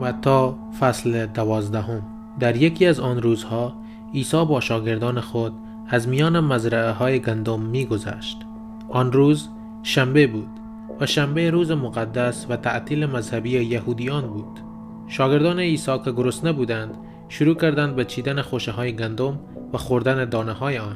متی فصل 12. در یکی از آن روزها عیسی با شاگردان خود از میان مزرعه های گندم می گذشت. آن روز شنبه بود و شنبه روز مقدس و تعطیل مذهبی یهودیان بود. شاگردان عیسی که گرسنه بودند شروع کردند به چیدن خوشه های گندم و خوردن دانه های آن.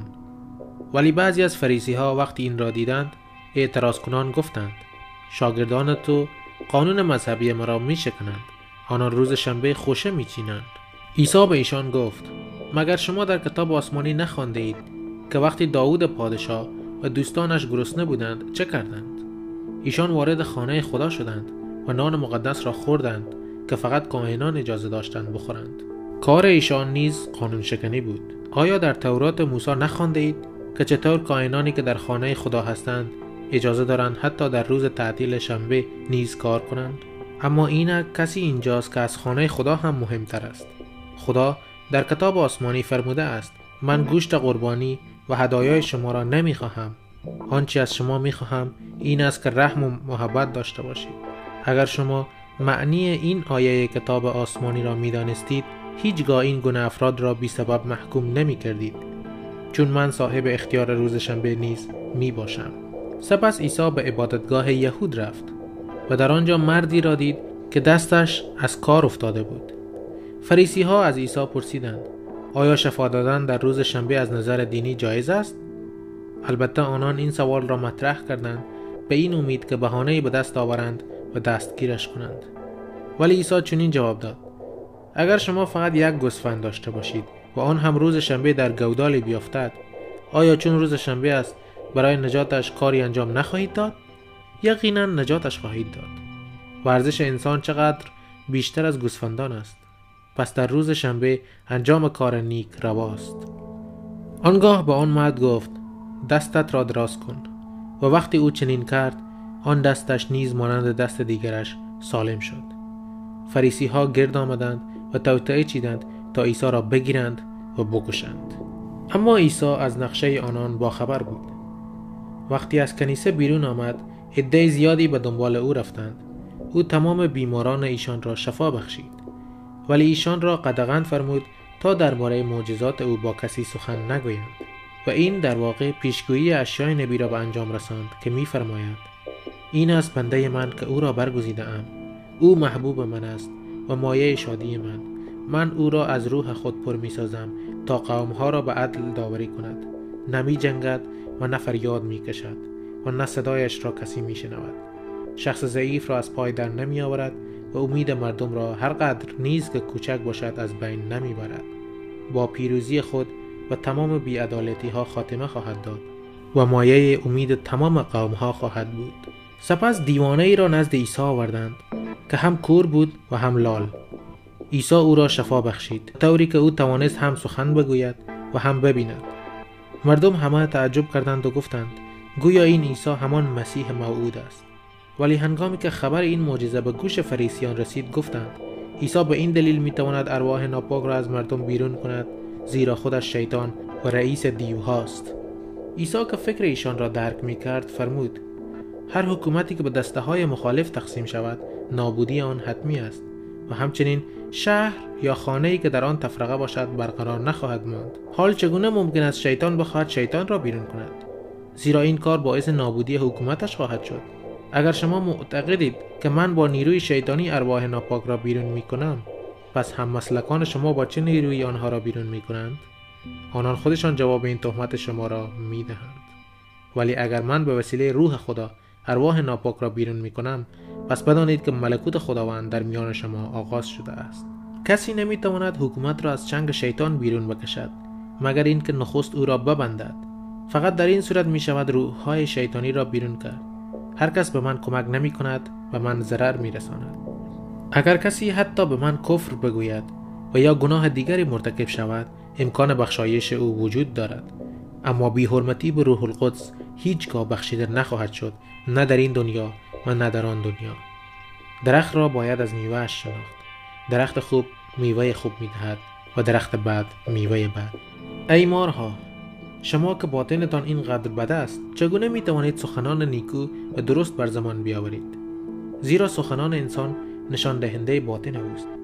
ولی بعضی از فریسی ها وقتی این را دیدند اعتراض کنان گفتند: شاگردان تو قانون مذهبی ما را می شکنند، آنان روز شنبه خوشه می چینند. عیسی به ایشان گفت: مگر شما در کتاب آسمانی نخوانده اید که وقتی داوود پادشاه و دوستانش گرسنه بودند چه کردند؟ ایشان وارد خانه خدا شدند و نان مقدس را خوردند که فقط کاهنان اجازه داشتند بخورند. کار ایشان نیز قانون شکنی بود. آیا در تورات موسی نخوانده اید که چطور کاهنانی که در خانه خدا هستند اجازه دارند حتی در روز تعطیل شنبه نیز کار کنند؟ اما اینک کسی اینجاست که از خانه خدا هم مهمتر است. خدا در کتاب آسمانی فرموده است: من گوشت قربانی و هدایای شما را نمیخواهم. آنچه از شما میخواهم این است که رحم و محبت داشته باشید. اگر شما معنی این آیه کتاب آسمانی را میدانستید هیچگاه این گونه افراد را بی سبب محکوم نمی کردید، چون من صاحب اختیار روز شنبه نیز می باشم. سپس عیسی به عبادتگاه یهود رفت و در آنجا مردی را دید که دستش از کار افتاده بود. فریسی ها از عیسی پرسیدند: آیا شفا دادن در روز شنبه از نظر دینی جایز است؟ البته آنان این سوال را مطرح کردند به این امید که بهانه‌ای به دست آورند و دستگیرش کنند. ولی عیسی چنین جواب داد: اگر شما فقط یک گوسفند داشته باشید و آن هم روز شنبه در گودالی بیفتد، آیا چون روز شنبه است برای نجاتش کاری انجام نخواهید داد؟ یقینا نجاتش خواهید داد. ورزش انسان چقدر بیشتر از گوسفندان است. پس در روز شنبه انجام کار نیک رواست. آنگاه به آن مرد گفت: دستت را دراز کن. و وقتی او چنین کرد آن دستش نیز مانند دست دیگرش سالم شد. فریسی ها گرد آمدند و توطئه چیدند تا عیسی را بگیرند و بکشند. اما عیسی از نقشه آنان باخبر بود. وقتی از کنیسه بیرون آمد عده زیادی به دنبال او رفتند. او تمام بیماران ایشان را شفا بخشید، ولی ایشان را قدغن فرمود تا درباره معجزات او با کسی سخن نگویند. و این در واقع پیشگویی اشیای نبی را به انجام رساند که می‌فرماید: این است بنده من که او را برگزیده‌ام، او محبوب من است و مایه شادی من. من او را از روح خود پر می‌سازم تا قوم‌ها را به عدل داوری کند. نمی جنگد و نه فریاد می‌کشد و نه صدایش را کسی می‌شنود. شخص ضعیف را از پای در نمی‌آورد و امید مردم را هر قدر نیز که کوچک باشد از بین نمی‌برد. با پیروزی خود و تمام بی‌عدالتی‌ها خاتمه خواهد داد و مایه امید تمام قوم‌ها خواهد بود. سپس دیوانه‌ای را نزد عیسی آوردند که هم کور بود و هم لال. عیسی او را شفا بخشید، طوری که او توانست هم سخن بگوید و هم ببیند. مردم همه تعجب کردند و گفتند: گویا این عیسی همان مسیح موعود است. ولی هنگامی که خبر این معجزه به گوش فریسیان رسید گفتند: عیسی به این دلیل میتواند ارواح ناپاک را از مردم بیرون کند زیرا خودش شیطان و رئیس دیوهاست. عیسی که فکر ایشان را درک میکرد فرمود: هر حکومتی که به دسته های مخالف تقسیم شود نابودی آن حتمی است و همچنین شهر یا خانه‌ای که در آن تفرقه باشد برقرار نخواهد ماند. حال چگونه ممکن است شیطان بخواهد شیطان را بیرون کند؟ زیرا این کار باعث نابودی حکومتش خواهد شد. اگر شما معتقدید که من با نیروی شیطانی ارواح ناپاک را بیرون میکنم، پس هم مسلکان شما با چه نیروی آنها را بیرون میکنند؟ آنان خودشان جواب این تهمت شما را میدهند. ولی اگر من به وسیله روح خدا ارواح ناپاک را بیرون میکنم، پس بدانید که ملکوت خداوند در میان شما آغاز شده است. کسی نمیتواند حکومت را از چنگ شیطان بیرون بکشد مگر اینکه نخست او را ببندد. فقط در این صورت میشود روح‌های شیطانی را بیرون کرد. هر کس به من کمک نمی کند و من ضرر میرساند. اگر کسی حتی به من کفر بگوید و یا گناه دیگری مرتکب شود، امکان بخشایش او وجود دارد. اما بی حرمتی به روح القدس هیچگاه بخشیده نخواهد شد، نه در این دنیا و نه در آن دنیا. درخت را باید از میوه‌اش شناخت. درخت خوب میوه خوب میدهد و درخت بد میوه بد. ای مارها، شما که باطنتان اینقدر بد است، چگونه میتوانید سخنان نیکو و درست بر زبان بیاورید؟ زیرا سخنان انسان نشان دهنده باطن اوست.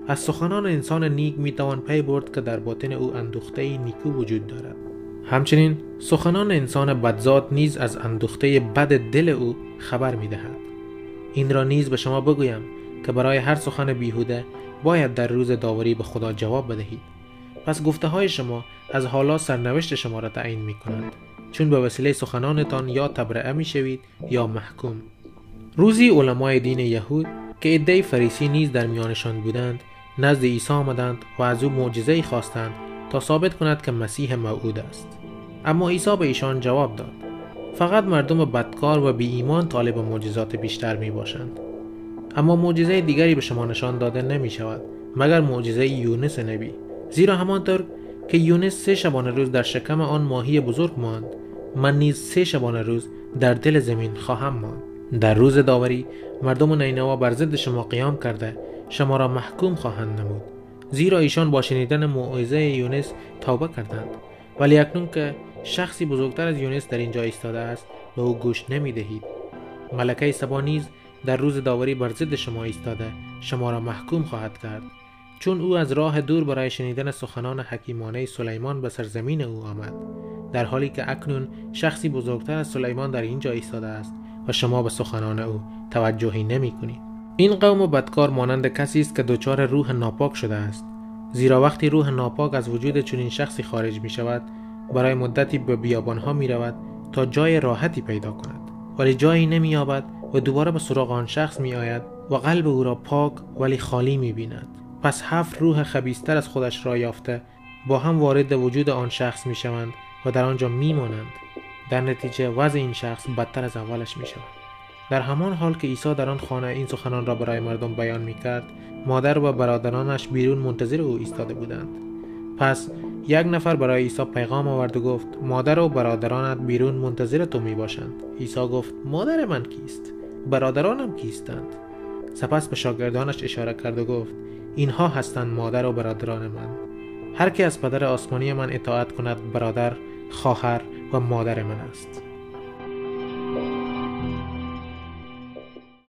از سخنان انسان نیک میتوان پی برد که در باطن او اندوخته نیکو وجود دارد. همچنین سخنان انسان بدزاد نیز از اندوخته بد دل او خبر میدهد. این را نیز به شما بگویم که برای هر سخن بیهوده باید در روز داوری به خدا جواب بدهید. پس گفته های شما از حالا سرنوشت شما را تعیین می کنند، چون به وسیله سخنانتان یا تبرئه می شوید یا محکوم. روزی علمای دین یهود که عده فریسی نیز در میانشان بودند نزد عیسی آمدند و از او معجزه‌ای خواستند تا ثابت کند که مسیح موعود است. اما عیسی به ایشان جواب داد: فقط مردم بدکار و بی ایمان طالب معجزات بیشتر می باشند. اما معجزه دیگری به شما نشان داده نمی شود مگر معجزه یونس نبی. زیرا همانطور که یونس 3 شبانه روز در شکم آن ماهی بزرگ ماند، من نیز 3 شبانه روز در دل زمین خواهم ماند. در روز داوری مردم نینوا بر ضد شما قیام کرده شما را محکوم خواهند نمود، زیرا ایشان با شنیدن موعظه یونس توبه کردند. ولی اکنون که شخصی بزرگتر از یونس در اینجا ایستاده است به او گوش نمی دهید. ملکه سبا نیز در روز داوری بر ضد شما ایستاده شما را محکوم خواهد کرد، چون او از راه دور برای شنیدن سخنان حکیمانه سلیمان به سرزمین او آمد، در حالی که اکنون شخصی بزرگتر از سلیمان در اینجا ایستاده است و شما به سخنان او توجهی نمی کنید. این قوم بدکار مانند کسی است که دچار روح ناپاک شده است، زیرا وقتی روح ناپاک از وجود چنین شخصی خارج می شود برای مدتی به بیابانها می رود تا جای راحتی پیدا کند، ولی جایی نمی یابد و دوباره به سراغ آن شخص می آید و قلب او را پاک ولی خالی می بیند. پس 7 روح خبیث‌تر از خودش را یافته با هم وارد وجود آن شخص می شوند و در آنجا می مانند. در نتیجه وضع این شخص بدتر از اولش می شود. در همان حال که عیسی در آن خانه این سخنان را برای مردم بیان می کرد، مادر و برادرانش بیرون منتظر او ایستاده بودند. پس یک نفر برای عیسی پیغام آورد و گفت: مادر و برادرانت بیرون منتظر تو می باشند. عیسی گفت: مادر من کیست؟ برادرانم کیستند؟ سپس به شاگردانش اشاره کرد و گفت: اینها هستند مادر و برادران من. هر که از پدر آسمانی من اطاعت کند برادر، خواهر و مادر من است.